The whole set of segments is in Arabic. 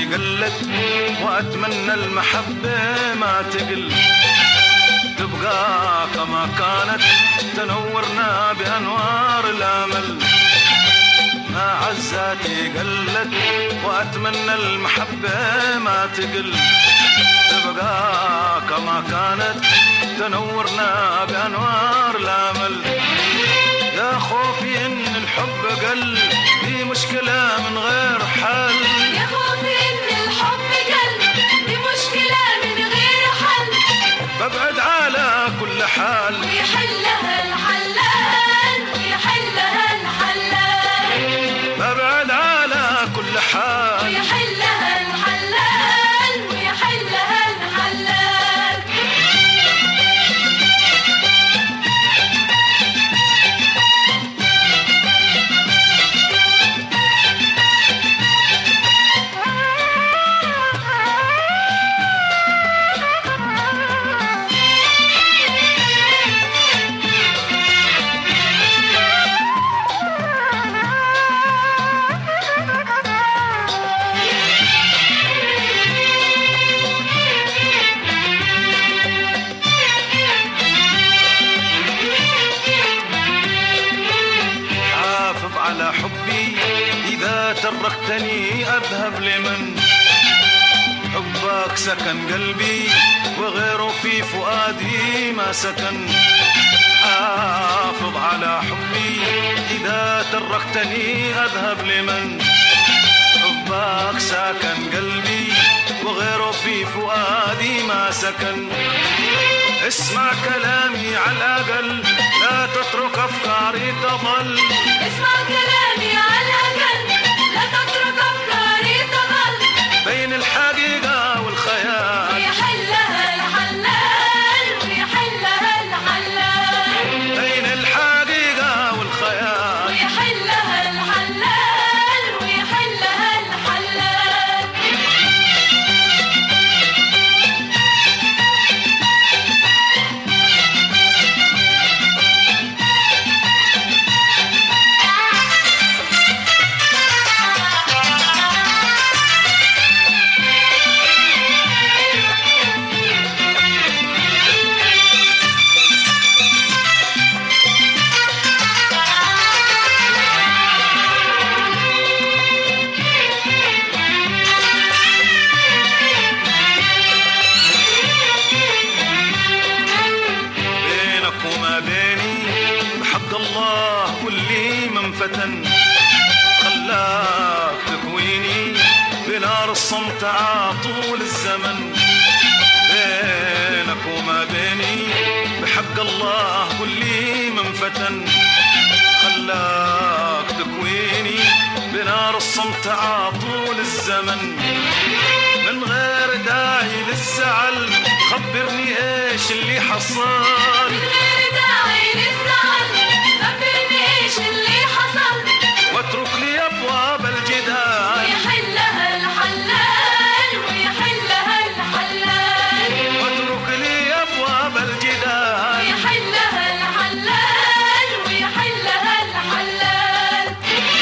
قلت وأتمنى المحبة ما تقل، تبقى كما كانت تنورنا بأنوار الأمل. عزاتي قلت وأتمنى المحبة ما تقل، تبقى كما كانت تنورنا بأنوار الأمل. يا خوفي إن الحب قل، دي مشكلة من غير حل. يا خوفي إن الحب قل، دي مشكلة من غير حل. ببعد على كل حال ويحلها الحلال، ويحلها الحلال. ببعد على كل حال ويحلها الحلال، ويحلها الحلال. على حبي إذا تركتني أذهب لمن؟ حبك سكن قلبي وغيره في فؤادي ما سكن. حافظ على حبي إذا تركتني أذهب لمن؟ حبك سكن قلبي وغيره في فؤادي ما سكن. اسمع كلامي على الأقل، لا تترك أفكاري تضل. اسمع كلامي على الأقل، لا تترك أفكاري تضل. بين الحقيقة والخيال ويحلها الحلال، ويحلها الحلال. بين الحقيقة والخيال ويحلها الحلال، ويحلها الحلال. الله واللي من فتن خلاك تكويني بنار الصمت عطول الزمن. بينك وما بيني بحق الله واللي من فتن خلاك تكويني بنار الصمت عطول الزمن. من غير داعي للزعل خبرني ايش اللي حصل. من غير داعي للزعل خبرني ايش اللي حصل. واترك لي ابواب الجدال ويحلها الحلال، ويحلها الحلال. واترك لي ابواب الجدال ويحلها الحلال، ويحلها الحلال.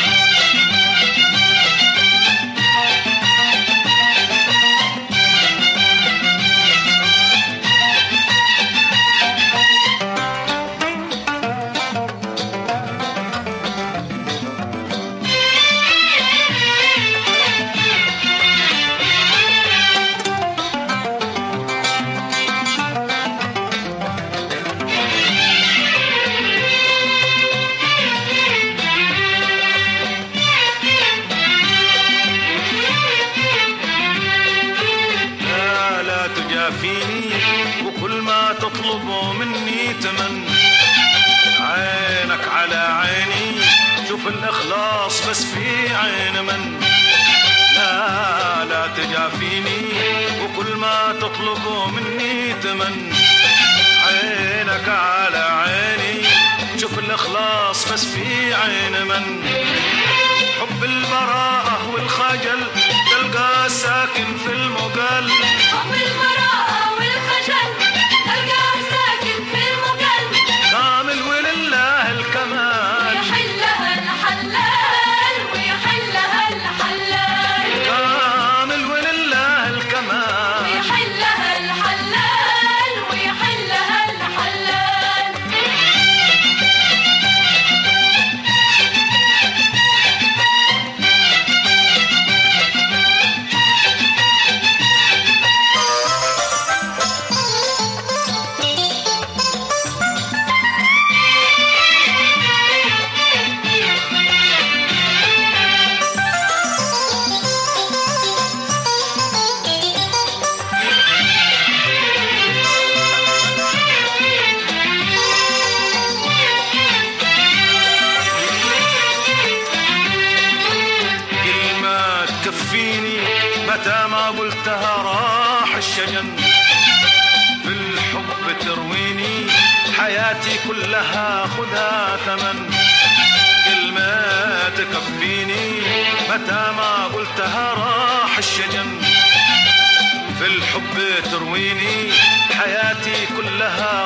فيني وكل ما تطلبه مني تمن. عينك على عيني شوف الإخلاص بس في عين من. لا تجافيني وكل ما تطلبه مني تمن. عينك على عيني شوف الإخلاص بس في عين من. حب البراءة والخجل تلقى ساكن في المقل. حب البراءة والخجل تلقى ساكن في المقل. كامل ولله الكمال ويحلها الحلال، ويحلها الحلال. كامل ولله قلتها راح الشجن. في الحب ترويني حياتي كلها خدها ثمن، كلمة تكفيني متى ما قلتها راح الشجن. في الحب ترويني حياتي كلها